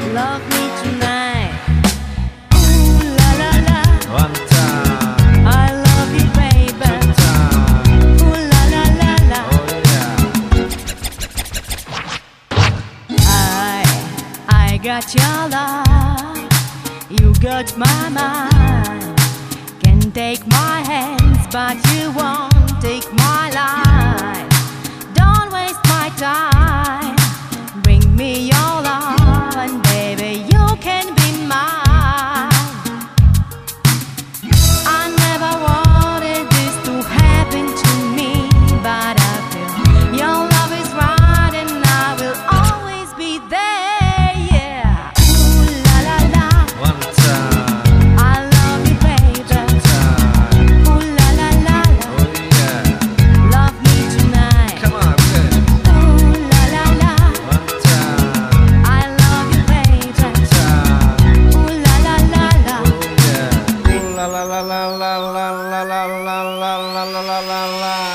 love me tonight. Ooh la la la. One time. I love you, baby. Two time. Ooh la la la la. Oh yeah. I got your love. You got my mind. Can take my hands, but you won't take my life. Don't waste my time. Bring me your love, and baby, you can be mine. I never wanted this to happen to me, but I feel your love is right, and I will always be there. Yeah. Ooh la la la. One time. I love you, baby. Two time. Ooh la la la la. Oh yeah. Love me tonight. Come on, good. Ooh la la la. One time. I love you, baby. Time. Ooh la la la la. Oh yeah. Ooh la la la la la la la la la la la la la la.